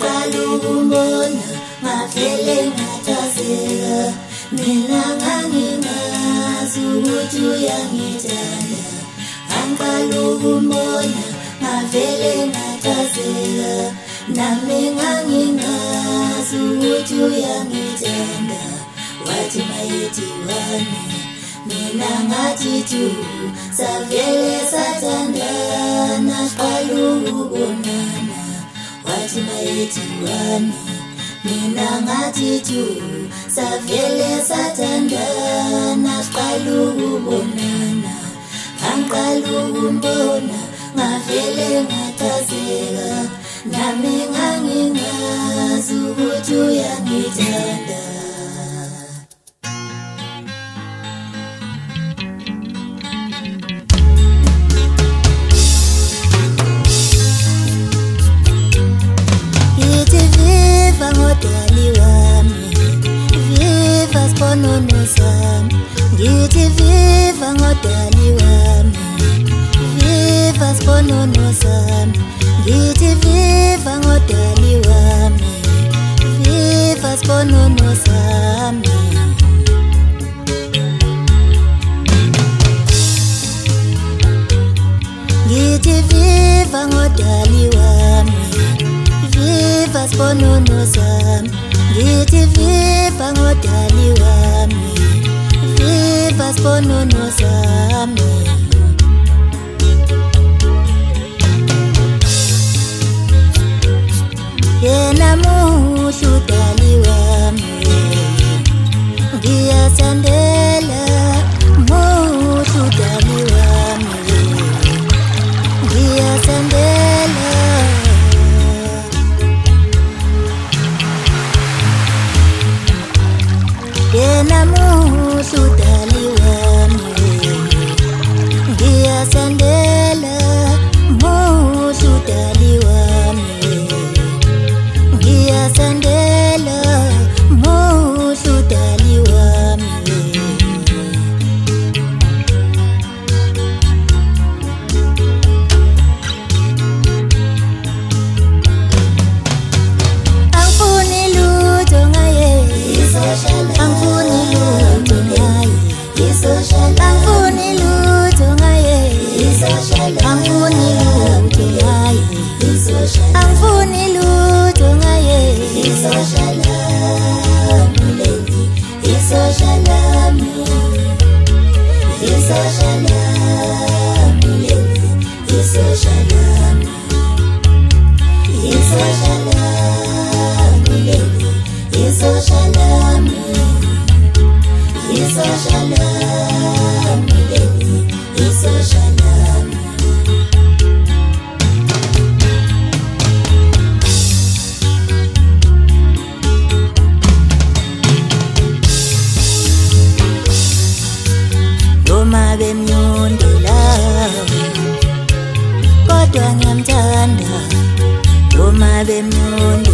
Angiqala ukumbona ngavele ngathazeka, mina ngangingazi ukuthi uyangithanda. Angiqala ukumbona ngavele ngathazeka, nami ngangingazi ukuthi uyangithanda. Wathi mayethi wani, mina ngathi tu, savele sathandana, siqala ukubonana. Wathi mayethi wani, mina ngathi tu, savele sathandana, siqala ukubonana. Angiqala ukumbona ngavele ngathazeka, nami ngangingazi ukuthi uyangithanda. Viva ngodali wami, viva sponono sami. Ngithi viva ngodali wami, viva sponono sami. Ngithi viva ngodali wami, viva sponono sami. Ngithi viva ngodali wami, viva sponono sami. Ngithi viva ngodali wami, viva sponono sami. Yena muhle udali wami, ngiyathandela. Muhle udali wami, ngiyathandela. Yena muhle udali wami, ngiyathandela. Muhle udali wami, ngiyathandela. Muhle udali wami. Angifuni lutho ngaye, angifuni lutho ngaye, angifuni lutho ngaye, angifuni lutho ngaye, angifuni lutho ngaye. Noma bemnyondela kodwa ngiyamthanda, noma bemnyondela